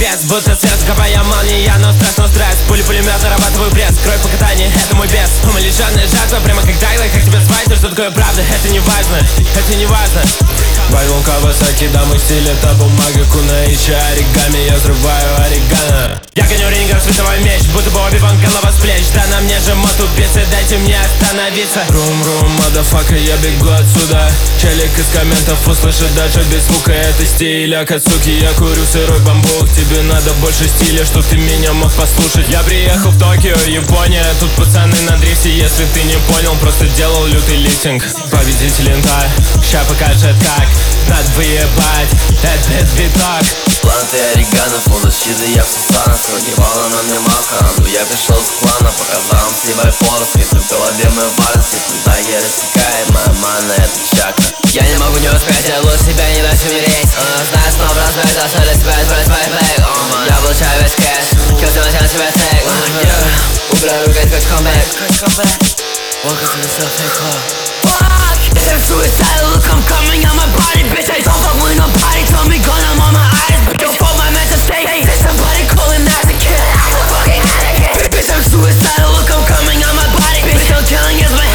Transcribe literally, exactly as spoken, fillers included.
лес, будто сердце копая молния, но стресс, но стресс. Пули пулемет, нарабатываю пресс, кровь по катанию, это мой бес. Умалишенная жатва, прямо как дайла, как тебя звать, но что такое правда, это не важно, это не важно. Байвон Кавасаки, да мой стиль это бумага, кунаичи, оригами, я взрываю орегано. Я гоню ринга, световой меч, будто бы Оби-Ван, голова с плеч. Да на мне же мот убийцы, дайте мне остановиться. Рум-рум, мадафака, я бегу отсюда. Челик из комментов услышит даже без звука. Это стиль Акацуки, я курю сырой бамбук. Тебе надо больше стиля, чтоб ты меня мог послушать. Я приехал в Токио, Япония, тут пацаны на дрифте. Если ты не понял, просто делал лютый лифтинг. Победитель инта, ща покажет как. Надо выебать, это биток. Планты орегано, фон защиты, я в сусанах. Прогибала на мне маха, я пришел с клана. Показал им сливай форс, если в голове мой варс. Если так я рассекает, моя мана это чакра. Я не могу не успеть, я лучше себя не дать умереть. Знаю, снова разбить, оставлю себя, избрать мой бэк. Я получаю весь кэш, кем ты носил себя тег. Убираю рукать, как камбэк. Welcome to the self-made club. Fuck, it's suicide, look I'm coming on my body. Bitch, I don't fuck with nobody. Tell me gun, I'm on my eyes. But don't fuck my mental state. There's somebody calling as a kid. I'm a fucking addict. Bitch, I'm suicidal, look I'm coming on my body. Bitch, I'm killing is my